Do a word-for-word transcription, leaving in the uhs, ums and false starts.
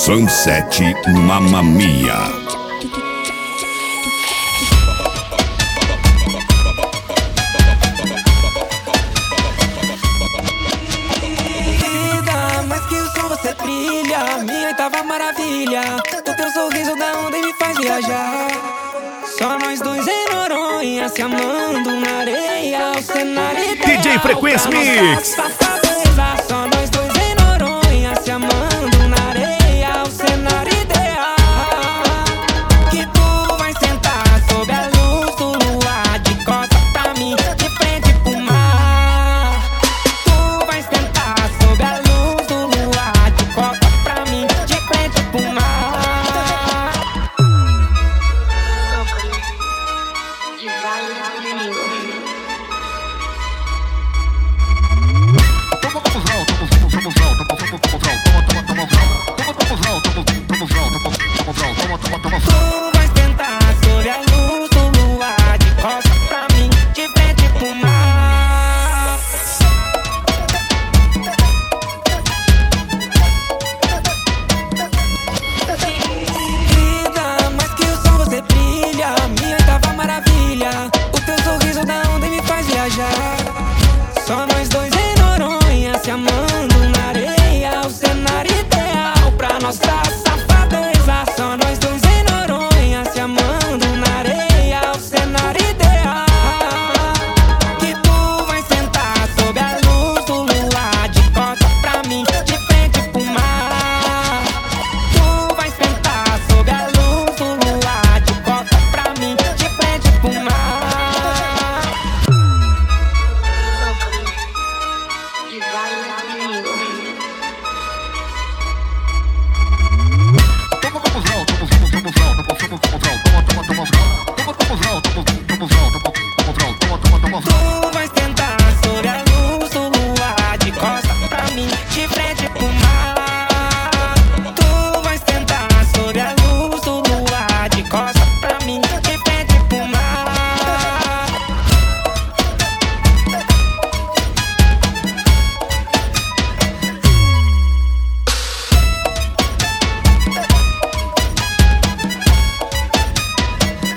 Sunset Mamma Mia. Você brilha, minha oitava maravilha. O teu sorriso da onda me faz viajar. Só nós dois em Noronha, se amando na areia. O cenário ideal D J Frequência Mix. Só nós dois em Noronha, se amando na areia. O cenário ideal. Que tu vai sentar sob a luz do luar, de costas pra mim, de frente pro mar. Tu vai sentar sob a luz do luar, de costas pra mim, de frente pro mar. De vários inimigos. Tu vais tentar sob a luz do luar, de costas pra mim, de frente pro mar. Vida, mais que o sol você brilha, minha oitava maravilha. O teu sorriso da onda me faz viajar. Só nós dois em Noronha, se amando na areia. O cenário ideal pra nossa